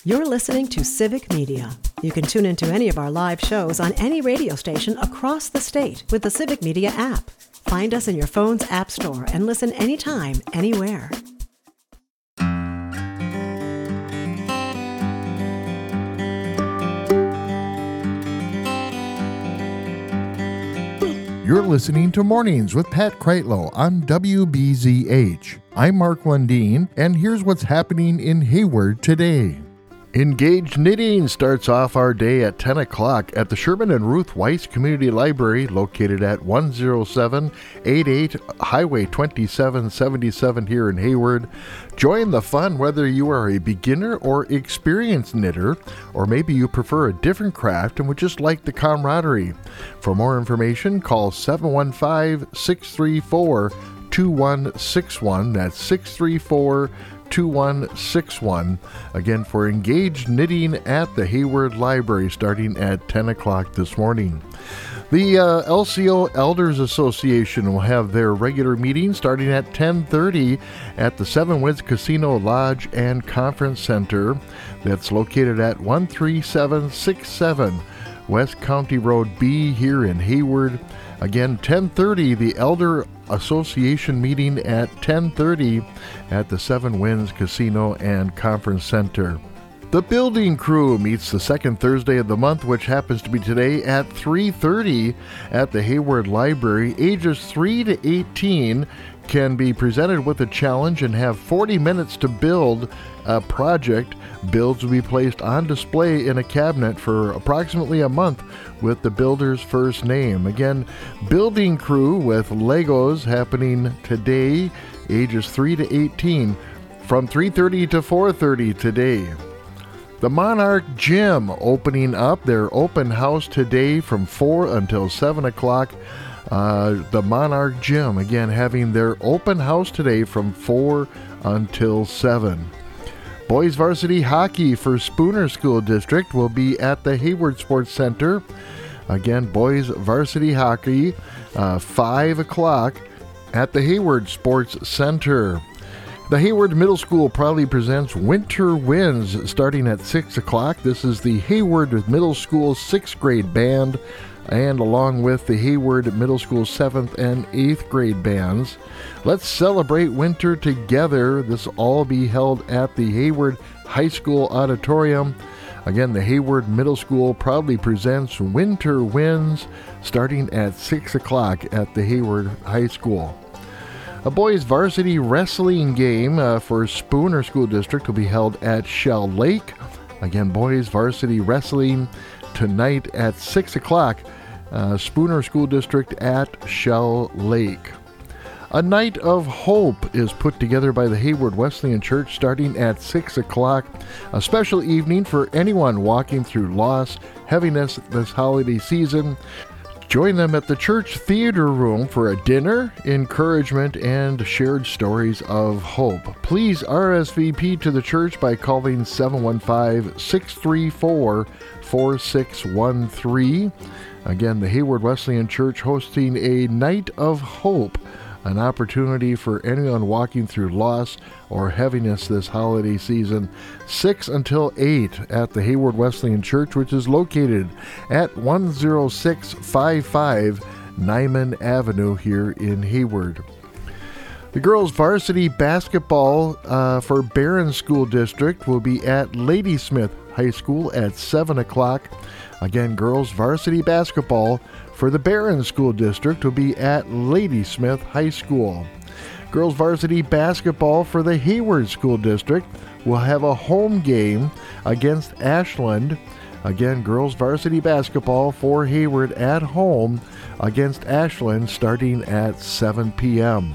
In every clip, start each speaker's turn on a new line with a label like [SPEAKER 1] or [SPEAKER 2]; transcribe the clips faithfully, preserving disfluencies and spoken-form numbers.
[SPEAKER 1] You're listening to Civic Media. You can tune into any of our live shows on any radio station across the state with the Civic Media app. Find us in your phone's app store and listen anytime, anywhere.
[SPEAKER 2] You're listening to Mornings with Pat Kreitlow on W B Z H. I'm Mark Lundeen, and here's what's happening in Hayward today. Engage Knitting starts off our day at ten o'clock at the Sherman and Ruth Weiss Community Library located at one oh seven eighty-eight Highway twenty-seven seventy-seven here in Hayward. Join the fun whether you are a beginner or experienced knitter, or maybe you prefer a different craft and would just like the camaraderie. For more information, call seven one five, six three four, two one six one. That's six three four, two one six one. Again, for Engaged Knitting at the Hayward Library starting at ten o'clock this morning. The uh, L C O Elders Association will have their regular meeting starting at ten thirty at the Seven Winds Casino Lodge and Conference Center. That's located at one three seven six seven West County Road B here in Hayward. Again, ten thirty, the Elder Association meeting at ten thirty at the Seven Winds Casino and Conference Center. The building crew meets the second Thursday of the month, which happens to be today, at three thirty at the Hayward Library. Ages three to eighteen can be presented with a challenge and have forty minutes to build a project. Builds will be placed on display in a cabinet for approximately a month with the builder's first name. Again, building crew with Legos happening today, ages three to eighteen, from three thirty to four thirty today. The Monarch Gym opening up their open house today from four until seven o'clock. Uh, the Monarch Gym, again, having their open house today from four until seven. Boys varsity hockey for Spooner School District will be at the Hayward Sports Center. Again, boys varsity hockey, uh, five o'clock at the Hayward Sports Center. The Hayward Middle School proudly presents Winter Winds starting at six o'clock. This is the Hayward Middle School sixth grade band, and along with the Hayward Middle School seventh and eighth grade bands. Let's celebrate winter together. This will all be held at the Hayward High School Auditorium. Again, the Hayward Middle School proudly presents Winter Winds starting at six o'clock at the Hayward High School. A boys varsity wrestling game uh, for Spooner School District will be held at Shell Lake. Again, boys varsity wrestling tonight at six o'clock. Uh, Spooner School District at Shell Lake. A Night of Hope is put together by the Hayward Wesleyan Church starting at six o'clock. A special evening for anyone walking through loss, heaviness this holiday season. Join them at the church theater room for a dinner, encouragement, and shared stories of hope. Please R S V P to the church by calling seven one five, six three four, four six one three. Again, the Hayward Wesleyan Church hosting a Night of Hope, an opportunity for anyone walking through loss or heaviness this holiday season, six until eight at the Hayward Wesleyan Church, which is located at one oh six fifty-five Nyman Avenue here in Hayward. The girls varsity basketball uh, for Barron School District will be at Ladysmith High School at seven o'clock. Again, girls varsity basketball for the Barron School District will be at Ladysmith High School. Girls varsity basketball for the Hayward School District will have a home game against Ashland. Again, girls varsity basketball for Hayward at home against Ashland starting at seven p.m.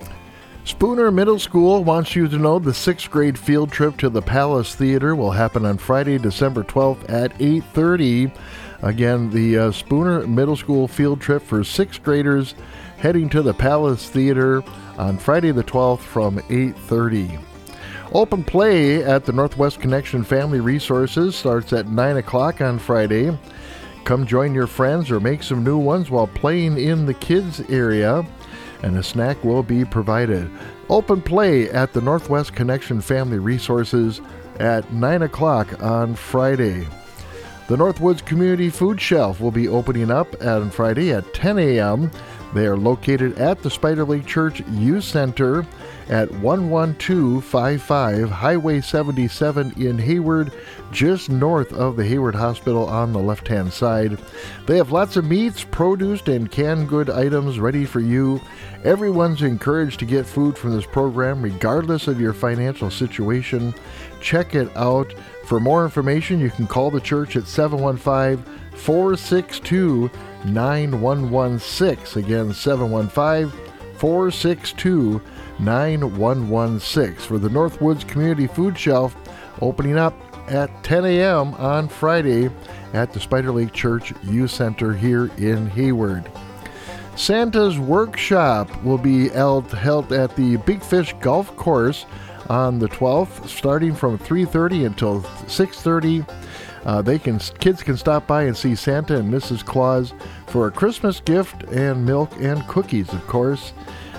[SPEAKER 2] Spooner Middle School wants you to know the sixth grade field trip to the Palace Theater will happen on Friday, December twelfth at eight thirty. Again, the uh, Spooner Middle School field trip for sixth graders heading to the Palace Theater on Friday the twelfth from eight thirty. Open play at the Northwest Connection Family Resources starts at nine o'clock on Friday. Come join your friends or make some new ones while playing in the kids area, and a snack will be provided. Open play at the Northwest Connection Family Resources at nine o'clock on Friday. The Northwoods Community Food Shelf will be opening up on Friday at ten a.m. They are located at the Spider Lake Church Youth Center at one one two five five Highway seventy-seven in Hayward, just north of the Hayward Hospital on the left-hand side. They have lots of meats, produce, and canned good items ready for you. Everyone's encouraged to get food from this program regardless of your financial situation. Check it out. For more information, you can call the church at seven one five, four six two, nine one one six. Again, seven one five, four six two, nine one one six for the Northwoods Community Food Shelf, opening up at ten a.m. on Friday at the Spider Lake Church Youth Center here in Hayward. Santa's Workshop will be held, held at the Big Fish Golf Course on the twelfth, starting from three thirty until six thirty. Uh, they can kids can stop by and see Santa and Missus Claus for a Christmas gift and milk and cookies, of course.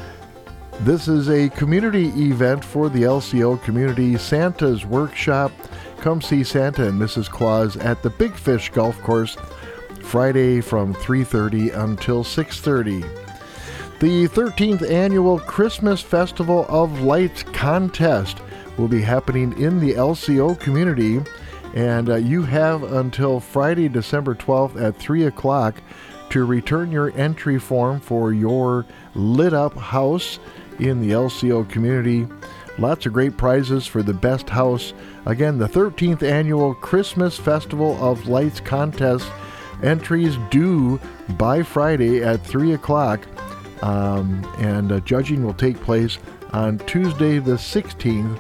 [SPEAKER 2] This is a community event for the L C O community. Santa's Workshop. Come see Santa and Missus Claus at the Big Fish Golf Course Friday from three thirty until six thirty. The thirteenth Annual Christmas Festival of Lights Contest will be happening in the L C O community, and uh, you have until Friday, December twelfth at three o'clock to return your entry form for your lit-up house in the L C O community. Lots of great prizes for the best house. Again, the thirteenth Annual Christmas Festival of Lights Contest. Entries due by Friday at three o'clock. Um, and uh, judging will take place on Tuesday the sixteenth,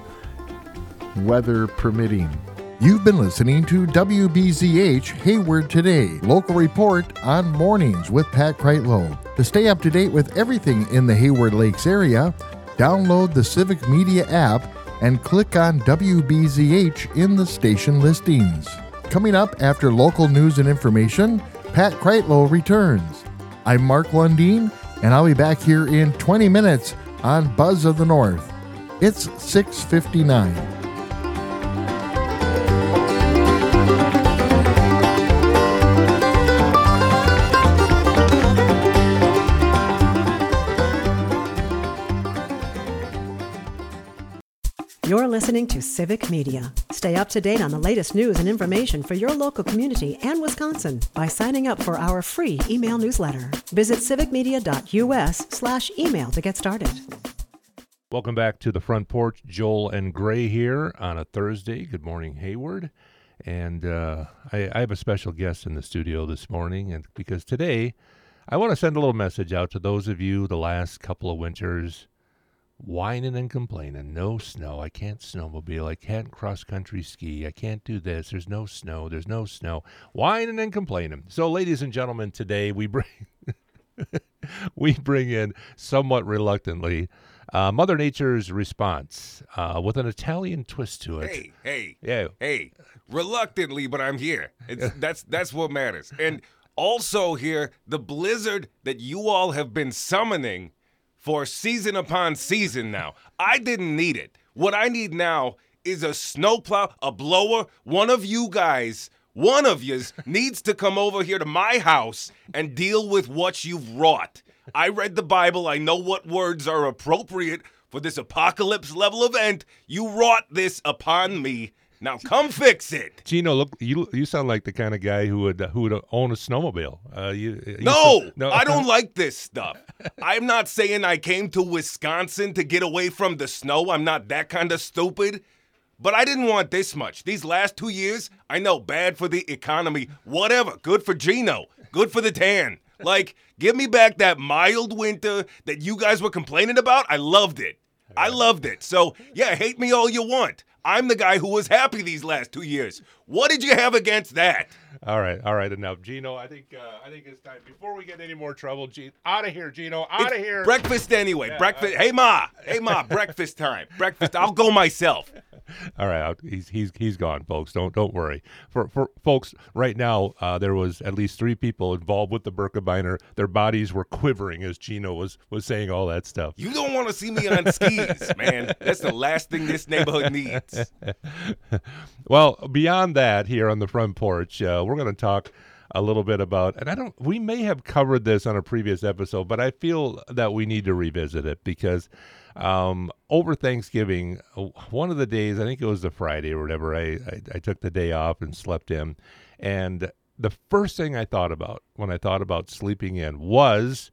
[SPEAKER 2] weather permitting. You've been listening to W B Z H Hayward Today, local report on mornings with Pat Kreitlow. To stay up to date with everything in the Hayward Lakes area, download the Civic Media app and click on W B Z H in the station listings. Coming up after local news and information, Pat Kreitlow returns. I'm Mark Lundeen, and I'll be back here in twenty minutes on Buzz of the North. It's six fifty-nine.
[SPEAKER 1] You're listening to Civic Media. Stay up to date on the latest news and information for your local community and Wisconsin by signing up for our free email newsletter. Visit civicmedia.us slash email to get started.
[SPEAKER 3] Welcome back to the Front Porch. Joel and Gray here on a Thursday. Good morning, Hayward. And uh, I, I have a special guest in the studio this morning, and because today I want to send a little message out to those of you the last couple of winters whining and complaining. No snow. I can't snowmobile. I can't cross-country ski. I can't do this. There's no snow. There's no snow. Whining and complaining. So, ladies and gentlemen, today we bring we bring in, somewhat reluctantly, uh, Mother Nature's response uh, with an Italian twist to it.
[SPEAKER 4] Hey, hey,
[SPEAKER 3] yeah,
[SPEAKER 4] hey. Reluctantly, but I'm here. It's, that's that's what matters. And also here, the blizzard that you all have been summoning for season upon season now. I didn't need it. What I need now is a snowplow, a blower. One of you guys, one of yous needs to come over here to my house and deal with what you've wrought. I read the Bible. I know what words are appropriate for this apocalypse level event. You wrought this upon me. Now come fix it.
[SPEAKER 3] Gino, look, you you sound like the kind of guy who would uh, who would own a snowmobile. Uh, you, you
[SPEAKER 4] no,
[SPEAKER 3] sound, no,
[SPEAKER 4] I don't like this stuff. I'm not saying I came to Wisconsin to get away from the snow. I'm not that kind of stupid. But I didn't want this much. These last two years, I know, bad for the economy. Whatever. Good for Gino. Good for the tan. Like, give me back that mild winter that you guys were complaining about. I loved it. I loved it. So, yeah, hate me all you want. I'm the guy who was happy these last two years. What did you have against that?
[SPEAKER 3] All right, all right, enough. Gino, I think uh, I think it's time. Before we get any more trouble, Gino, out of here, Gino, out of here.
[SPEAKER 4] Breakfast anyway.
[SPEAKER 3] Yeah,
[SPEAKER 4] breakfast.
[SPEAKER 3] uh,
[SPEAKER 4] hey, Ma. Hey, Ma, breakfast time. Breakfast. I'll go myself.
[SPEAKER 3] All right, I'll- he's he's he's gone, folks. Don't don't worry. For for folks, right now uh, there was at least three people involved with the Birkebeiner. Their bodies were quivering as Gino was was saying all that stuff.
[SPEAKER 4] You don't want to see me on skis, man. That's the last thing this neighborhood needs.
[SPEAKER 3] Well, beyond that, here on the front porch, uh, we're going to talk a little bit about, and I don't, we may have covered this on a previous episode, but I feel that we need to revisit it because um, over Thanksgiving, one of the days, I think it was the Friday or whatever, I, I, I took the day off and slept in. And the first thing I thought about when I thought about sleeping in was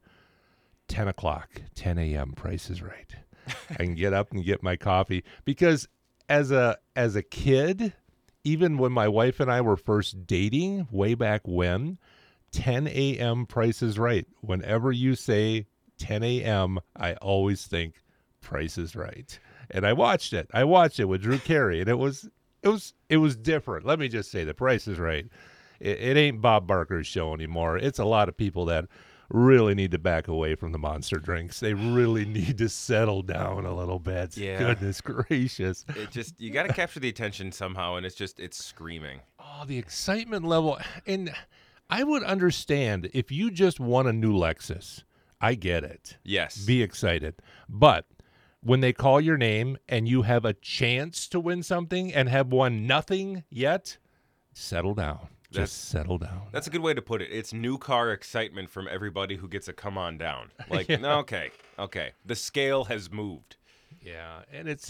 [SPEAKER 3] ten o'clock, ten a.m. Price is Right. I can get up and get my coffee because as a as a kid, even when my wife and I were first dating way back when, ten a.m. Price is Right. Whenever you say ten a.m., I always think Price is Right. And I watched it. I watched it with Drew Carey, and it was it was it was different. Let me just say, the Price is Right. It, it ain't Bob Barker's show anymore. It's a lot of people that really need to back away from the monster drinks. They really need to settle down a little bit.
[SPEAKER 4] Yeah.
[SPEAKER 3] Goodness gracious.
[SPEAKER 4] It just, you got to capture the attention somehow, and it's just, it's screaming.
[SPEAKER 3] Oh, the excitement level. And I would understand if you just won a new Lexus. I get it.
[SPEAKER 4] Yes.
[SPEAKER 3] Be excited. But when they call your name and you have a chance to win something and have won nothing yet, settle down.
[SPEAKER 4] That's-
[SPEAKER 3] Just settle down.
[SPEAKER 4] That's a good way to put it. It's new car excitement from everybody who gets a come on down. Like, no, okay, okay. The scale has moved.
[SPEAKER 3] Yeah, and it's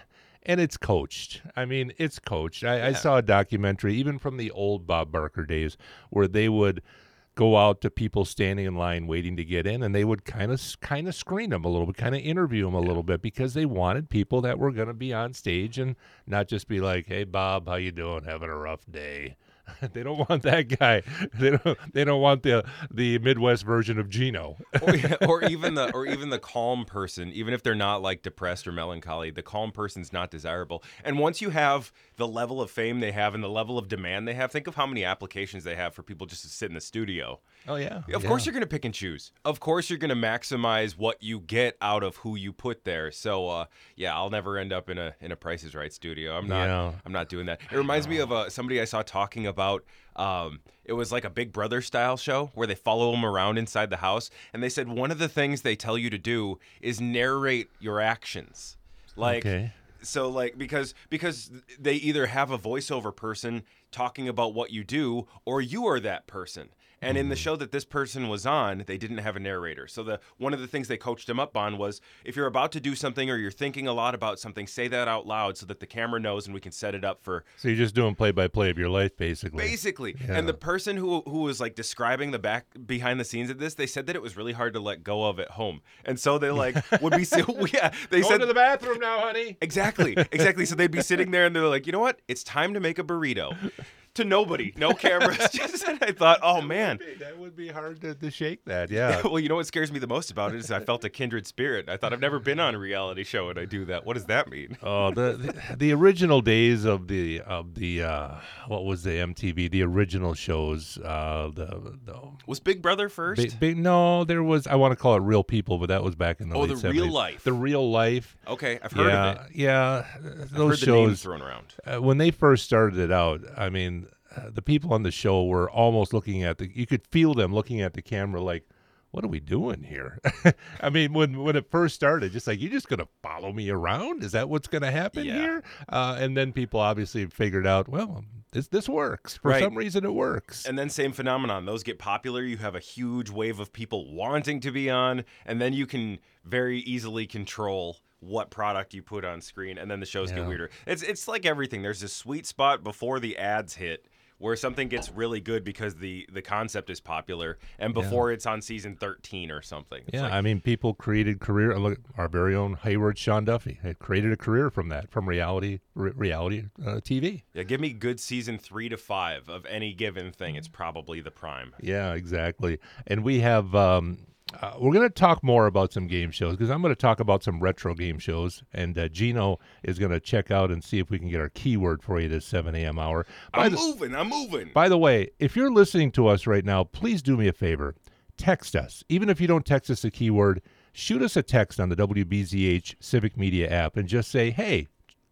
[SPEAKER 3] and it's coached. I mean, it's coached. I, I
[SPEAKER 4] Yeah.
[SPEAKER 3] saw a documentary, even from the old Bob Barker days, where they would go out to people standing in line waiting to get in, and they would kind of kind of screen them a little bit, kind of interview them a little bit, because they wanted people that were going to be on stage and not just be like, "Hey, Bob, how you doing? Having a rough day." They don't want that guy. They don't. They don't want the the Midwest version of Gino.
[SPEAKER 4] or, or even the or even the calm person, even if they're not like depressed or melancholy, the calm person's not desirable. And once you have the level of fame they have and the level of demand they have, think of how many applications they have for people just to sit in the studio.
[SPEAKER 3] Oh yeah.
[SPEAKER 4] Of course you're going to pick and choose. Of course you're going to maximize what you get out of who you put there. So uh, yeah, I'll never end up in a in a Price is Right studio. I'm not.
[SPEAKER 3] Yeah.
[SPEAKER 4] I'm not doing that. It reminds me of uh, somebody I saw talking about. Um, it was like a Big Brother style show where they follow them around inside the house, and they said one of the things they tell you to do is narrate your actions. Like,
[SPEAKER 3] Okay.
[SPEAKER 4] so like because because they either have a voiceover person talking about what you do, or you are that person. And in the show that this person was on, they didn't have a narrator. So the one of the things they coached him up on was, if you're about to do something or you're thinking a lot about something, say that out loud so that the camera knows and we can set it up for
[SPEAKER 3] So you're just doing play by play of your life, basically.
[SPEAKER 4] basically.
[SPEAKER 3] Yeah.
[SPEAKER 4] And the person who who was like describing the back behind the scenes of this, they said that it was really hard to let go of at home. And so they like would be so yeah, they
[SPEAKER 3] Going
[SPEAKER 4] said
[SPEAKER 3] to the bathroom now, honey.
[SPEAKER 4] exactly, exactly. So they'd be sitting there and they're like, you know what? It's time to make a burrito. To nobody, no cameras. Just and I thought, oh man.
[SPEAKER 3] That would be hard to, to shake that. Yeah.
[SPEAKER 4] Well, you know what scares me the most about it is I felt a kindred spirit. I thought I've never been on a reality show and I do that. What does that mean?
[SPEAKER 3] Oh, the, the the original days of the of the uh, what was the M T V? The original shows. Uh, the the
[SPEAKER 4] Was Big Brother first?
[SPEAKER 3] big, big, no, there was. I want to call it Real People, but that was back in the
[SPEAKER 4] Oh,
[SPEAKER 3] late
[SPEAKER 4] the Real
[SPEAKER 3] seventies.
[SPEAKER 4] Life.
[SPEAKER 3] The Real Life.
[SPEAKER 4] Okay, I've heard
[SPEAKER 3] yeah,
[SPEAKER 4] of it.
[SPEAKER 3] yeah.
[SPEAKER 4] I've
[SPEAKER 3] Those
[SPEAKER 4] heard the names
[SPEAKER 3] shows.
[SPEAKER 4] thrown around.
[SPEAKER 3] Uh, when they first started it out, I mean, uh, the people on the show were almost looking at the. You could feel them looking at the camera, like, "What are we doing here?" I mean, when when it first started, just like, "You're just gonna follow me around? Is that what's gonna happen
[SPEAKER 4] Yeah.
[SPEAKER 3] here?" Uh, and then people obviously figured out, well, this this works. For
[SPEAKER 4] Right.
[SPEAKER 3] some reason, it works.
[SPEAKER 4] And then same phenomenon. Those get popular. You have a huge wave of people wanting to be on, and then you can very easily control what product you put on screen, and then the shows
[SPEAKER 3] Yeah.
[SPEAKER 4] get weirder. It's it's like everything. There's this sweet spot before the ads hit where something gets really good because the the concept is popular, and before it's on season thirteen or something. It's
[SPEAKER 3] Yeah,
[SPEAKER 4] like,
[SPEAKER 3] I mean, people created career. Look, our very own Hayward Sean Duffy had created a career from that, from reality re- reality uh, T V.
[SPEAKER 4] yeah, give me good season three to five of any given thing. It's probably the prime.
[SPEAKER 3] Yeah, exactly. And we have um, uh, we're going to talk more about some game shows, because I'm going to talk about some retro game shows, and uh, Gino is going to check out and see if we can get our keyword for you this seven a.m. hour. By
[SPEAKER 4] I'm
[SPEAKER 3] the,
[SPEAKER 4] moving. I'm moving.
[SPEAKER 3] by the way, if you're listening to us right now, please do me a favor. Text us. Even if you don't text us a keyword, shoot us a text on the W B Z H Civic Media app and just say, "Hey,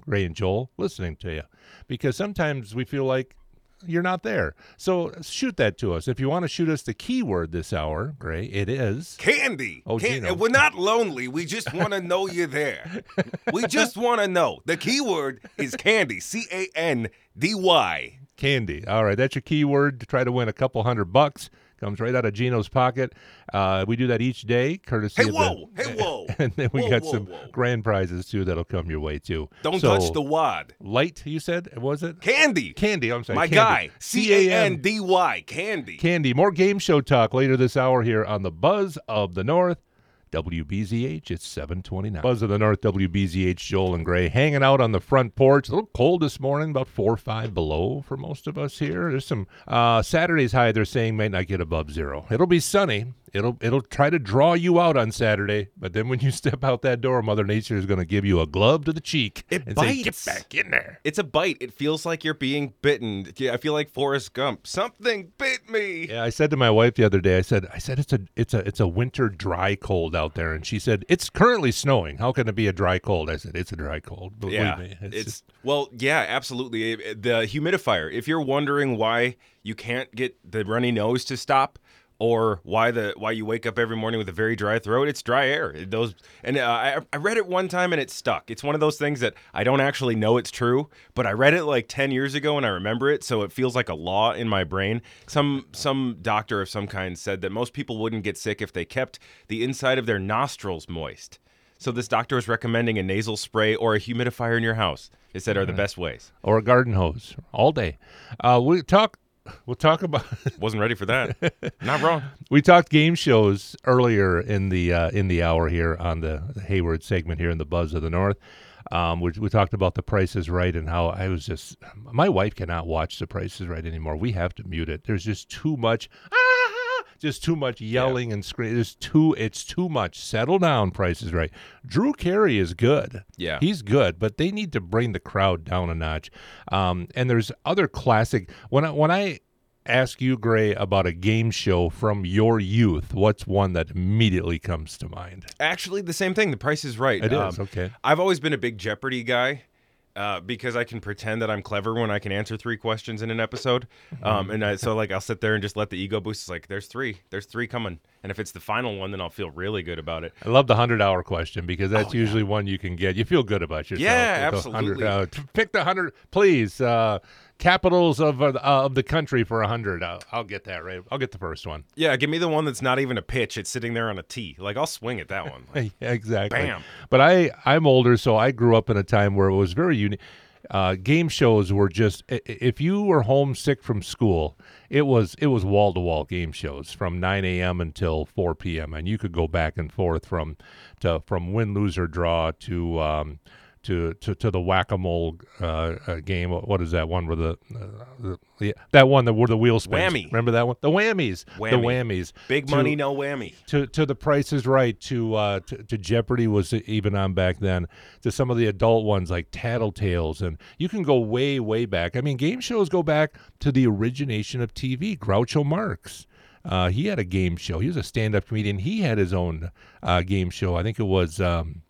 [SPEAKER 3] Gray and Joel, listening to you. Because sometimes we feel like you're not there. So shoot that to us. If you want to shoot us the keyword this hour, Gray, it is
[SPEAKER 4] candy.
[SPEAKER 3] Oh,
[SPEAKER 4] Can-
[SPEAKER 3] Gino.
[SPEAKER 4] We're not lonely. We just want to know you're there. We just want to know. The keyword is candy. C A N D Y.
[SPEAKER 3] Candy. All right, that's your keyword to try to win a couple hundred bucks. Comes right out of Gino's pocket. Uh, we do that each day, courtesy
[SPEAKER 4] Hey,
[SPEAKER 3] of
[SPEAKER 4] whoa.
[SPEAKER 3] the,
[SPEAKER 4] Hey, whoa.
[SPEAKER 3] And then we
[SPEAKER 4] Whoa,
[SPEAKER 3] got
[SPEAKER 4] whoa,
[SPEAKER 3] some
[SPEAKER 4] whoa.
[SPEAKER 3] grand prizes, too, that'll come your way, too.
[SPEAKER 4] Don't
[SPEAKER 3] So,
[SPEAKER 4] touch the wad.
[SPEAKER 3] light, you said? Was it?
[SPEAKER 4] Candy.
[SPEAKER 3] Candy, I'm sorry.
[SPEAKER 4] My
[SPEAKER 3] Candy.
[SPEAKER 4] guy. C A N D Y. Candy.
[SPEAKER 3] Candy. More game show talk later this hour here on the Buzz of the North. W B Z H, it's seven twenty-nine. Buzz of the North, W B Z H, Joel and Gray, hanging out on the front porch. A little cold this morning, about four or five below for most of us here. There's some, uh, Saturday's high, they're saying, might not get above zero. It'll be sunny. It'll it'll try to draw you out on Saturday, but then when you step out that door, Mother Nature is going to give you a glove to the cheek
[SPEAKER 5] It
[SPEAKER 3] and
[SPEAKER 5] bites.
[SPEAKER 3] say, get back in there.
[SPEAKER 5] It's a bite. It feels like you're being bitten. Yeah, I feel like Forrest Gump.
[SPEAKER 4] Something bit me.
[SPEAKER 3] Yeah, I said to my wife the other day, I said, I said it's a it's a it's a winter dry cold out there, and she said it's currently snowing. How can it be a dry cold? I said it's a dry cold. Believe
[SPEAKER 5] Yeah,
[SPEAKER 3] me,
[SPEAKER 5] it's,
[SPEAKER 3] just-
[SPEAKER 5] well, yeah, absolutely. It- it- the humidifier. If you're wondering why you can't get the runny nose to stop, or why the why you wake up every morning with a very dry throat, it's dry air. It- Those and uh, I I read it one time and it stuck. It's one of those things that I don't actually know it's true, but I read it like ten years ago and I remember it, so it feels like a law in my brain. Some some doctor of some kind said that most people wouldn't get sick if they kept the inside of their nostrils moist. So this doctor was recommending a nasal spray or a humidifier in your house. It said are the best ways.
[SPEAKER 3] or a garden hose all day. Uh, we talk. We'll talk about.
[SPEAKER 5] Wasn't ready for that. Not wrong.
[SPEAKER 3] We talked game shows earlier in the uh, in the hour here on the Hayward segment here in the Buzz of the North. Um, we, we talked about The Price is Right and how I was just. My wife cannot watch The Price is Right anymore. We have to mute it. There's just too much. Ah, just too much yelling and screaming. There's too. It's too much. Settle down. Price is Right. Drew Carey is good.
[SPEAKER 5] Yeah.
[SPEAKER 3] He's good, but they need to bring the crowd down a notch. Um, and there's other classic. When I, when I ask you, Gray, about a game show from your youth, what's one that immediately comes to mind?
[SPEAKER 5] Actually, the same thing. The Price is Right.
[SPEAKER 3] It is, okay.
[SPEAKER 5] I've always been a big Jeopardy guy uh, because I can pretend that I'm clever when I can answer three questions in an episode. Um, and I, so, like, I'll sit there and just let the ego boost. It's like, there's three. There's three coming. And if it's the final one, then I'll feel really good about it.
[SPEAKER 3] I love the hundred-hour question because that's
[SPEAKER 5] Oh, yeah.
[SPEAKER 3] usually one you can get. You feel good about yourself.
[SPEAKER 5] Yeah,
[SPEAKER 3] with the one hundred,
[SPEAKER 5] absolutely.
[SPEAKER 3] uh, t- pick the hundred, please. Uh, capitals of uh, of the country for a hundred. I'll, I'll get that right. I'll get the first one.
[SPEAKER 5] Yeah, give me the one that's not even a pitch. It's sitting there on a tee. Like, I'll swing at that one. Like,
[SPEAKER 3] Yeah, exactly.
[SPEAKER 5] Bam.
[SPEAKER 3] But I, I'm older, so I grew up in a time where it was very unique. Uh, game shows were just i- i- if you were homesick from school, it was it was wall to wall game shows from nine a.m. until four p.m. and you could go back and forth from to from win, lose or draw to um, to, to to the whack-a-mole uh, uh, game. What what is that one where the, uh, the, the that one that where the wheel spins?
[SPEAKER 5] Whammy.
[SPEAKER 3] Remember that one? The whammies. The
[SPEAKER 5] Whammy.
[SPEAKER 3] whammies.
[SPEAKER 5] big
[SPEAKER 3] To-
[SPEAKER 5] money, no whammy.
[SPEAKER 3] to to the Price is Right, to uh to, to Jeopardy was even on back then, to some of the adult ones like Tattletales, and you can go way way back. I mean, game shows go back to the origination of T V. Groucho Marx, uh, he had a game show. He was a stand-up comedian. He had his own uh, game show. I think it was. Um,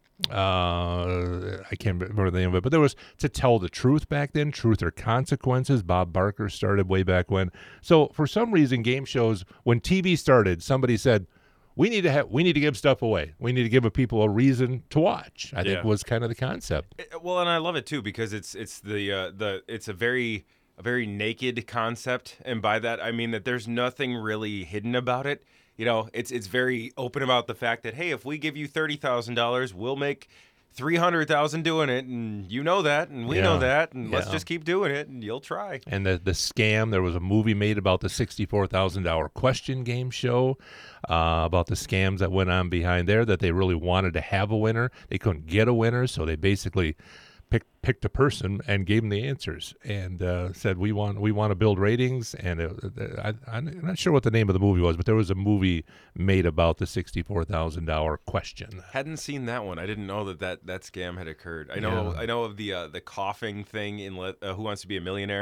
[SPEAKER 3] uh, I can't remember the name of it, but there was To Tell the Truth back then, Truth or Consequences. Bob Barker started way back when. So for some reason, game shows, when T V started, somebody said, we need to have, we need to give stuff away. We need to give people a reason to watch. I
[SPEAKER 5] Yeah.
[SPEAKER 3] think was kind of the concept.
[SPEAKER 5] It- well, and I love it too because it's it's the uh, the it's a very a very naked concept, and by that I mean that there's nothing really hidden about it. You know, it's it's very open about the fact that hey, if we give you thirty thousand dollars, we'll make three hundred thousand doing it, and you know that, and we
[SPEAKER 3] Yeah.
[SPEAKER 5] know that, and let's
[SPEAKER 3] Yeah.
[SPEAKER 5] just keep doing it, and you'll try.
[SPEAKER 3] And the the scam, there was a movie made about the sixty-four thousand dollars question game show, uh, about the scams that went on behind there, that they really wanted to have a winner. They couldn't get a winner, so they basically picked picked a person and gave them the answers and uh, said, we want we want to build ratings. And it, I, I'm not sure what the name of the movie was, but there was a movie made about the sixty-four thousand dollars question.
[SPEAKER 5] Hadn't seen that one. I didn't know that that, that scam had occurred. I know
[SPEAKER 3] Yeah.
[SPEAKER 5] I know of the uh, the coughing thing in Let, uh, Who Wants to Be a Millionaire,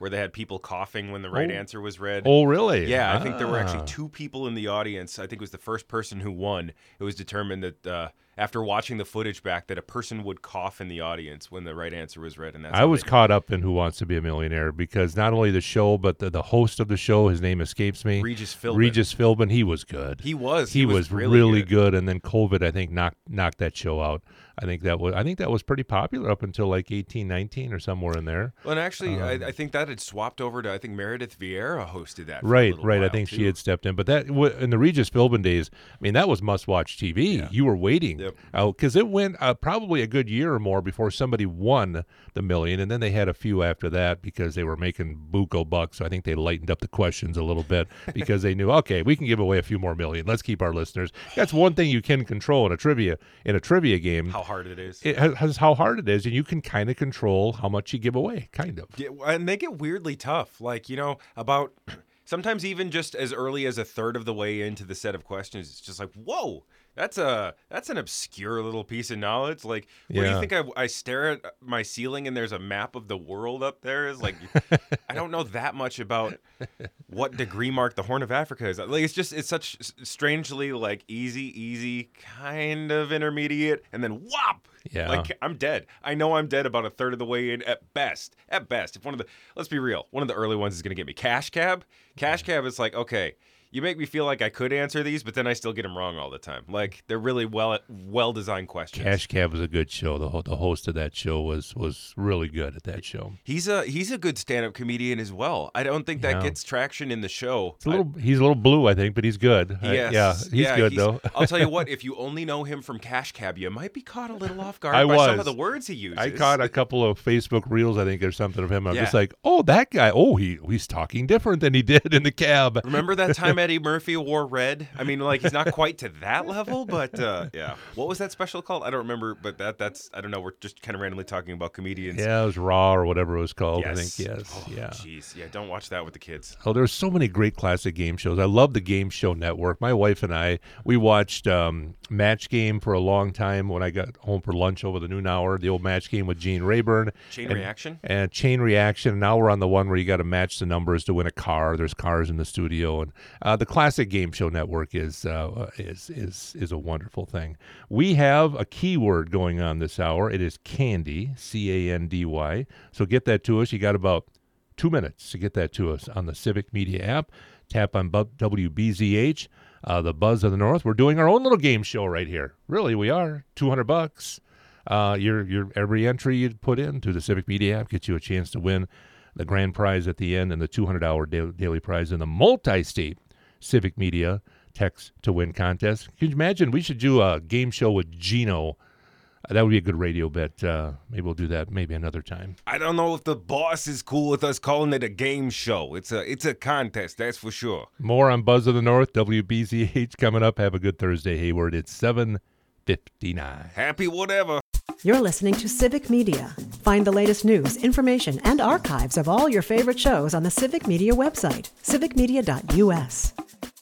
[SPEAKER 5] where they had people coughing when the right
[SPEAKER 3] Oh.
[SPEAKER 5] answer was read.
[SPEAKER 3] Oh, really?
[SPEAKER 5] Yeah, I think there were actually
[SPEAKER 3] Ah.
[SPEAKER 5] two people in the audience. I think it was the first person who won. It was determined that uh, after watching the footage back, that a person would cough in the audience when the right answer was read, and that's
[SPEAKER 3] I
[SPEAKER 5] how
[SPEAKER 3] was
[SPEAKER 5] they-
[SPEAKER 3] caught up in Who Wants to Be a Millionaire because not only the show, but the, the host of the show, his name escapes me.
[SPEAKER 5] Regis Philbin.
[SPEAKER 3] Regis Philbin, he was good.
[SPEAKER 5] He was.
[SPEAKER 3] He,
[SPEAKER 5] He,
[SPEAKER 3] was,
[SPEAKER 5] really,
[SPEAKER 3] really
[SPEAKER 5] good.
[SPEAKER 3] good. And then COVID, I think, knocked knocked that show out. I think that was I think that was pretty popular up until like eighteen, nineteen or somewhere in there.
[SPEAKER 5] Well, and actually,
[SPEAKER 3] Um,
[SPEAKER 5] I, I think that had swapped over to, I think Meredith Vieira hosted that. For a
[SPEAKER 3] Right,
[SPEAKER 5] little
[SPEAKER 3] right. I
[SPEAKER 5] while,
[SPEAKER 3] think she
[SPEAKER 5] too.
[SPEAKER 3] had stepped in, but that w- in the Regis Philbin days, I mean, that was must-watch T V.
[SPEAKER 5] Yeah.
[SPEAKER 3] You were waiting
[SPEAKER 5] Yep.
[SPEAKER 3] because it went uh, probably a good year or more before somebody won the million, and then they had a few after that because they were making buco bucks. So I think they lightened up the questions a little bit because they knew, okay, we can give away a few more million. Let's keep our listeners. That's one thing you can control in a trivia in a trivia game.
[SPEAKER 5] How hard it is.
[SPEAKER 3] It has, has how hard it is, and you can kind of control how much you give away, kind of.
[SPEAKER 5] Yeah, and they get weirdly tough. Like, you know, about sometimes even just as early as a third of the way into the set of questions, it's just like, whoa, that's a that's an obscure little piece of knowledge. Like, where do
[SPEAKER 3] Yeah.
[SPEAKER 5] you think I, I stare at my ceiling and there's a map of the world up there? Is like, I don't know that much about what degree mark the Horn of Africa is. Like, it's just it's such s- strangely like easy, easy, kind of intermediate, and then whop.
[SPEAKER 3] Yeah.
[SPEAKER 5] Like, I'm dead. I know I'm dead about a third of the way in at best. At best. If one of the, let's be real, one of the early ones is going to get me. Cash Cab. Cash Cab is like, okay, you make me feel like I could answer these, but then I still get them wrong all the time. Like, they're really well well designed questions.
[SPEAKER 3] Cash Cab was a good show. The ho- the host of that show was was really good at that show.
[SPEAKER 5] He's a he's a good stand-up comedian as well. I don't think that
[SPEAKER 3] Yeah.
[SPEAKER 5] gets traction in the show.
[SPEAKER 3] It's a little, he's a little blue, I think, but he's good. Uh,
[SPEAKER 5] Yes.
[SPEAKER 3] yeah, he's
[SPEAKER 5] Yeah,
[SPEAKER 3] good though.
[SPEAKER 5] I'll tell you what, if you only know him from Cash Cab, you might be caught a little off guard
[SPEAKER 3] I
[SPEAKER 5] by some
[SPEAKER 3] was.
[SPEAKER 5] of the words he uses.
[SPEAKER 3] I caught a couple of Facebook reels, I think, or something of him. I'm
[SPEAKER 5] Yeah.
[SPEAKER 3] just like, oh, that guy. Oh, he he's talking different than he did in the cab.
[SPEAKER 5] Remember that time Eddie Murphy wore red? I mean, like, he's not quite to that level, but uh, yeah. What was that special called? I don't remember, but that that's I don't know. We're just kind of randomly talking about comedians.
[SPEAKER 3] Yeah, it was Raw or whatever it was called. I
[SPEAKER 5] Yes.
[SPEAKER 3] think yes,
[SPEAKER 5] Oh,
[SPEAKER 3] yeah.
[SPEAKER 5] Jeez. Yeah. Don't watch that with the kids.
[SPEAKER 3] Oh, there's so many great classic game shows. I love the Game Show Network. My wife and I, we watched um, Match Game for a long time when I got home for lunch over the noon hour. The old Match Game with Gene Rayburn.
[SPEAKER 5] Chain
[SPEAKER 3] and,
[SPEAKER 5] Reaction?
[SPEAKER 3] And Chain Reaction. Now we're on the one where you got to match the numbers to win a car. There's cars in the studio, and uh, the classic Game Show Network is uh, is is is a wonderful thing. We have a keyword going on this hour. It is candy, C A N D Y. So get that to us. You got about two minutes to get that to us on the Civic Media app. Tap on Bu- W B Z H, uh, the Buzz of the North. We're doing our own little game show right here. Really, we are. two hundred bucks. Uh, your your every entry you put in to the Civic Media app gets you a chance to win the grand prize at the end and the two hundred hour da- daily prize in the multi-state Civic Media text to win contest. Can you imagine? We should do a game show with Gino. Uh, that would be a good radio bet. Uh, maybe we'll do that maybe another time.
[SPEAKER 4] I don't know if the boss is cool with us calling it a game show. It's a it's a contest, that's for sure.
[SPEAKER 3] More on Buzz of the North, W B Z H coming up. Have a good Thursday, Hayward. It's seven fifty-nine.
[SPEAKER 4] Happy whatever.
[SPEAKER 1] You're listening to Civic Media. Find the latest news, information, and archives of all your favorite shows on the Civic Media website, civic media dot U S.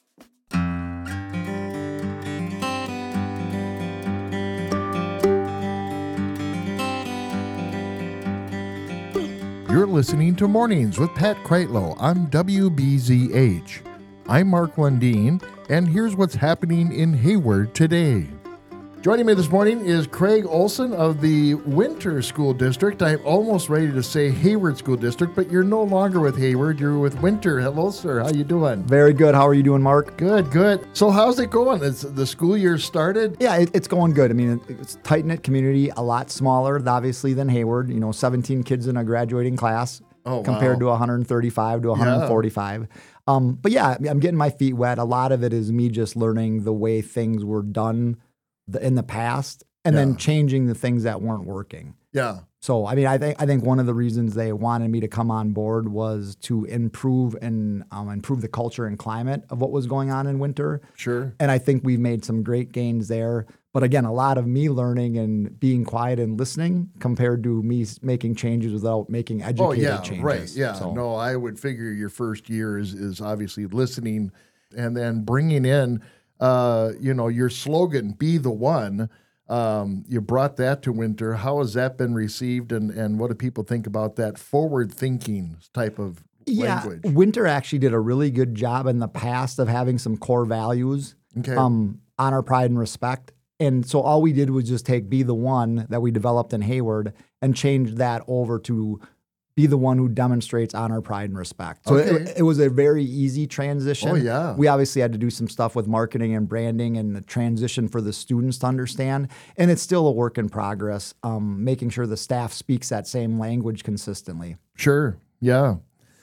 [SPEAKER 2] You're listening to Mornings with Pat Kreitlow on W B Z H. I'm Mark Lundeen, and here's what's happening in Hayward today. Joining me this morning is Craig Olson of the Winter School District. I'm almost ready to say Hayward School District, but you're no longer with Hayward. You're with Winter. Hello, sir. How you doing?
[SPEAKER 6] Very good. How are you doing, Mark?
[SPEAKER 2] Good, good. So how's it going? Is the school year started?
[SPEAKER 6] Yeah, it, it's going good. I mean, it- it's a tight-knit community, a lot smaller, obviously, than Hayward. You know, seventeen kids in a graduating class
[SPEAKER 2] Oh,
[SPEAKER 6] compared
[SPEAKER 2] wow.
[SPEAKER 6] to one hundred thirty-five to one hundred forty-five. Um, but yeah, I'm getting my feet wet. A lot of it is me just learning the way things were done the, in the past and
[SPEAKER 2] Yeah.
[SPEAKER 6] then changing the things that weren't working.
[SPEAKER 2] Yeah.
[SPEAKER 6] So, I mean, I think I think one of the reasons they wanted me to come on board was to improve and um, improve the culture and climate of what was going on in Winter.
[SPEAKER 2] Sure.
[SPEAKER 6] And I think we've made some great gains there. But again, a lot of me learning and being quiet and listening compared to me s- making changes without making educated
[SPEAKER 2] Oh, yeah,
[SPEAKER 6] changes.
[SPEAKER 2] right. Yeah.
[SPEAKER 6] So-
[SPEAKER 2] No, I would figure your first year is, is obviously listening and then bringing in, uh, you know, your slogan, be the one. Um, you brought that to Winter. How has that been received, and, and what do people think about that forward-thinking type of
[SPEAKER 6] Yeah,
[SPEAKER 2] language?
[SPEAKER 6] Winter actually did a really good job in the past of having some core values,
[SPEAKER 2] Okay.
[SPEAKER 6] um, honor, pride, and respect. And so all we did was just take Be the One that we developed in Hayward and change that over to be the one who demonstrates honor, pride, and respect. So
[SPEAKER 2] Okay.
[SPEAKER 6] it, it was a very easy transition.
[SPEAKER 2] Oh, yeah.
[SPEAKER 6] We obviously had to do some stuff with marketing and branding and the transition for the students to understand. And it's still a work in progress, um, making sure the staff speaks that same language consistently.
[SPEAKER 2] Sure. Yeah.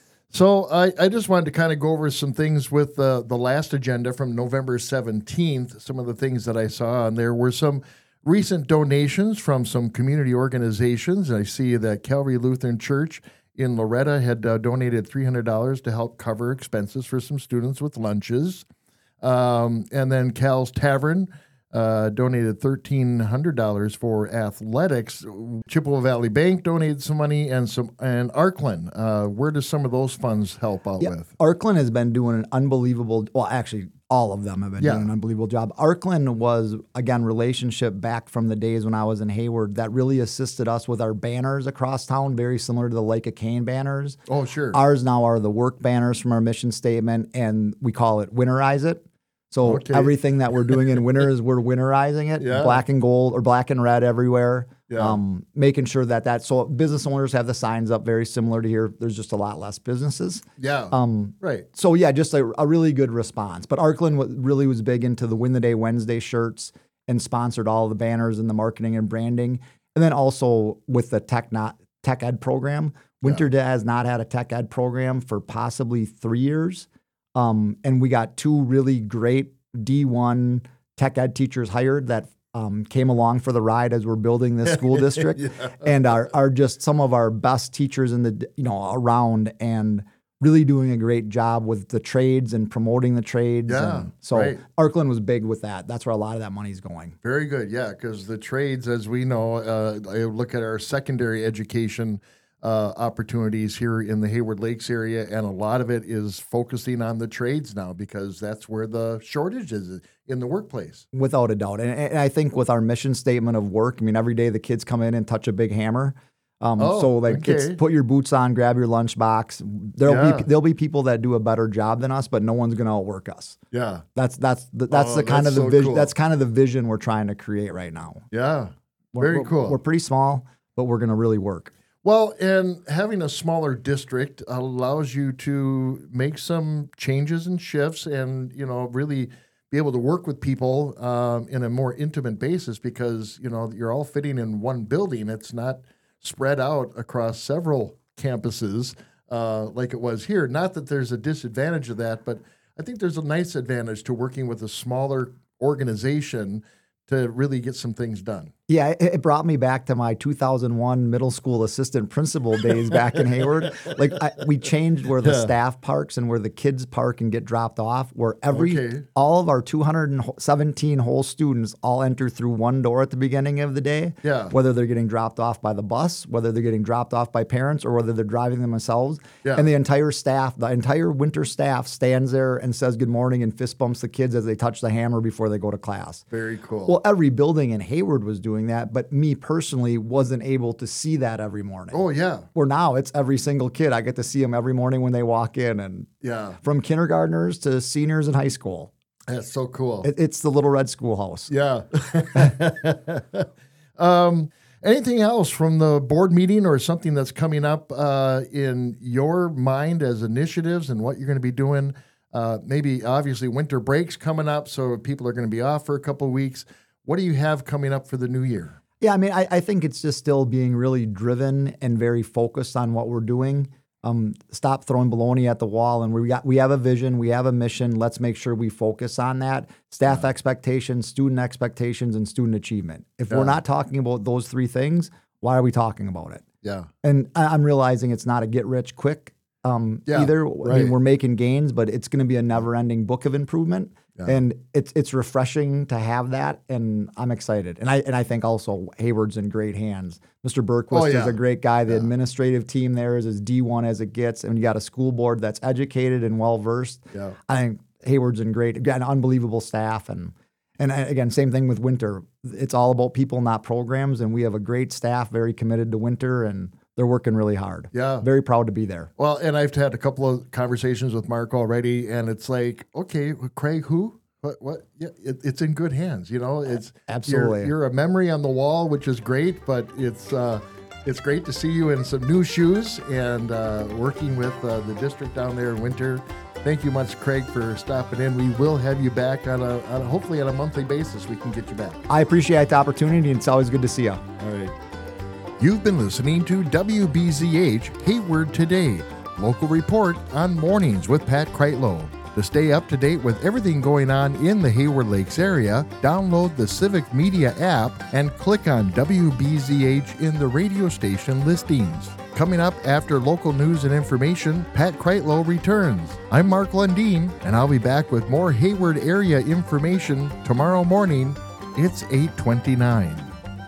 [SPEAKER 2] So I, I just wanted to kind of go over some things with uh, the last agenda from November seventeenth. Some of the things that I saw on there were some recent donations from some community organizations. I see that Calvary Lutheran Church in Loretta had uh, donated three hundred dollars to help cover expenses for some students with lunches. Um, and then Cal's Tavern uh, donated thirteen hundred dollars for athletics. Chippewa Valley Bank donated some money, and some and Arkland. Uh, where does some of those funds help out
[SPEAKER 6] Yeah,
[SPEAKER 2] with?
[SPEAKER 6] Arkland has been doing an unbelievable, well, actually, all of them have been
[SPEAKER 2] Yeah.
[SPEAKER 6] doing an unbelievable job. Arkland was, again, relationship back from the days when I was in Hayward that really assisted us with our banners across town, very similar to the Lake of Cane banners.
[SPEAKER 2] Oh, sure.
[SPEAKER 6] Ours now are the work banners from our mission statement, and we call it Winterize It. So
[SPEAKER 2] Okay.
[SPEAKER 6] everything that we're doing in winter is we're winterizing it,
[SPEAKER 2] Yeah.
[SPEAKER 6] black and gold or black and red everywhere.
[SPEAKER 2] Yeah.
[SPEAKER 6] Um, making sure that that so business owners have the signs up very similar to here. There's just a lot less businesses.
[SPEAKER 2] Yeah.
[SPEAKER 6] Um,
[SPEAKER 2] right.
[SPEAKER 6] so yeah, just a, a really good response. But Arkland wa- really was big into the Win the Day Wednesday shirts and sponsored all the banners and the marketing and branding. And then also with the tech not tech ed program, Winter has not had a tech ed program for possibly three years. Um, and we got two really great D one tech ed teachers hired that um, came along for the ride as we're building this school district, and are are just some of our best teachers in the you know around, and really doing a great job with the trades and promoting the trades.
[SPEAKER 2] Yeah,
[SPEAKER 6] and so
[SPEAKER 2] right.
[SPEAKER 6] Arkland was big with that. That's where a lot of that money's going.
[SPEAKER 2] Very good, yeah, because the trades, as we know, uh, I look at our secondary education uh, opportunities here in the Hayward Lakes area, and a lot of it is focusing on the trades now because that's where the shortage is in the workplace.
[SPEAKER 6] Without a doubt. And, and I think with our mission statement of work, I mean, every day the kids come in and touch a big hammer. Um,
[SPEAKER 2] Oh,
[SPEAKER 6] so like,
[SPEAKER 2] okay.
[SPEAKER 6] it's put your boots on, grab your lunchbox. There'll
[SPEAKER 2] Yeah.
[SPEAKER 6] be there'll be people that do a better job than us, but no one's going to outwork us.
[SPEAKER 2] Yeah,
[SPEAKER 6] That's that's the, that's
[SPEAKER 2] Oh,
[SPEAKER 6] the kind
[SPEAKER 2] that's
[SPEAKER 6] of the
[SPEAKER 2] so
[SPEAKER 6] vision.
[SPEAKER 2] cool.
[SPEAKER 6] That's kind of the vision we're trying to create right now.
[SPEAKER 2] yeah,
[SPEAKER 6] We're,
[SPEAKER 2] very
[SPEAKER 6] we're-
[SPEAKER 2] cool.
[SPEAKER 6] We're pretty small, but we're going to really work.
[SPEAKER 2] Well, and having a smaller district allows you to make some changes and shifts, and you know, really be able to work with people um, in a more intimate basis because you know you're all fitting in one building. It's not spread out across several campuses uh, like it was here. Not that there's a disadvantage of that, but I think there's a nice advantage to working with a smaller organization to really get some things done.
[SPEAKER 6] Yeah, it, it brought me back to my two thousand one middle school assistant principal days back in Hayward. Like I, we changed where the
[SPEAKER 2] Yeah.
[SPEAKER 6] staff parks and where the kids park and get dropped off. Where every
[SPEAKER 2] Okay.
[SPEAKER 6] all of our two hundred seventeen whole students all enter through one door at the beginning of the day.
[SPEAKER 2] Yeah.
[SPEAKER 6] Whether they're getting dropped off by the bus, whether they're getting dropped off by parents, or whether they're driving them themselves.
[SPEAKER 2] Yeah.
[SPEAKER 6] And the entire staff, the entire winter staff, stands there and says good morning and fist bumps the kids as they touch the hammer before they go to class.
[SPEAKER 2] Very cool.
[SPEAKER 6] Well, every building in Hayward was doing that, but me personally wasn't able to see that every morning.
[SPEAKER 2] oh yeah,
[SPEAKER 6] Where now it's every single kid. I get to see them every morning when they walk in, and
[SPEAKER 2] yeah,
[SPEAKER 6] from kindergartners to seniors in high school.
[SPEAKER 2] that's so cool.
[SPEAKER 6] It, it's the Little Red Schoolhouse.
[SPEAKER 2] Yeah. um, anything else from the board meeting or something that's coming up uh, in your mind as initiatives and what you're going to be doing? Uh, maybe obviously winter breaks coming up, so people are going to be off for a couple of weeks. What do you have coming up for the new year?
[SPEAKER 6] Yeah, I mean, I, I think it's just still being really driven and very focused on what we're doing. Um, stop throwing baloney at the wall, and we got we have a vision, we have a mission. Let's make sure we focus on that. Staff expectations, student expectations, and student achievement. If
[SPEAKER 2] Yeah.
[SPEAKER 6] we're not talking about those three things, why are we talking about it?
[SPEAKER 2] Yeah.
[SPEAKER 6] And I- I'm realizing it's not a get rich quick um,
[SPEAKER 2] Yeah,
[SPEAKER 6] either. I
[SPEAKER 2] right.
[SPEAKER 6] mean, we're making gains, but it's going to be a never ending book of improvement.
[SPEAKER 2] Yeah.
[SPEAKER 6] And it's it's refreshing to have that, and I'm excited. And I and I think also Hayward's in great hands. Mister Berquist
[SPEAKER 2] Oh, yeah.
[SPEAKER 6] is a great guy. The
[SPEAKER 2] Yeah.
[SPEAKER 6] administrative team there is as D one as it gets, and you got a school board that's educated and well versed.
[SPEAKER 2] Yeah.
[SPEAKER 6] I think Hayward's in great, got an unbelievable staff, and And uh, again, same thing with winter. It's all about people, not programs. And we have a great staff, very committed to winter, and they're working really hard.
[SPEAKER 2] Yeah.
[SPEAKER 6] Very proud to be there.
[SPEAKER 2] Well, and I've had a couple of conversations with Mark already, and it's like, okay, Craig, who? What? What? Yeah, it, it's in good hands. You know, it's
[SPEAKER 6] Absolutely.
[SPEAKER 2] You're, you're a memory on the wall, which is great, but it's uh, it's great to see you in some new shoes and uh, working with uh, the district down there in winter. Thank you much, Craig, for stopping in. We will have you back on a, on a hopefully on a monthly basis. We can get you back.
[SPEAKER 6] I appreciate the opportunity, and it's always good to see you.
[SPEAKER 2] All right. You've been listening to W B Z H Hayward Today, local report on mornings with Pat Kreitlow. To stay up to date with everything going on in the Hayward Lakes area, download the Civic Media app and click on W B Z H in the radio station listings. Coming up after local news and information, Pat Kreitlow returns. I'm Mark Lundeen, and I'll be back with more Hayward area information tomorrow morning. It's eight twenty-nine.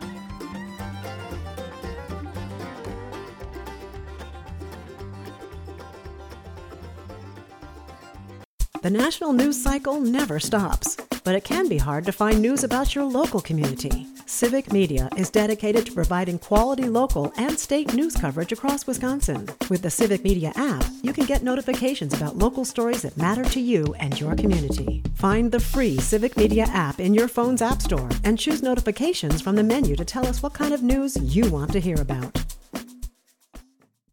[SPEAKER 1] The national news cycle never stops, but it can be hard to find news about your local community. Civic Media is dedicated to providing quality local and state news coverage across Wisconsin. With the Civic Media app, you can get notifications about local stories that matter to you and your community. Find the free Civic Media app in your phone's app store and choose notifications from the menu to tell us what kind of news you want to hear about.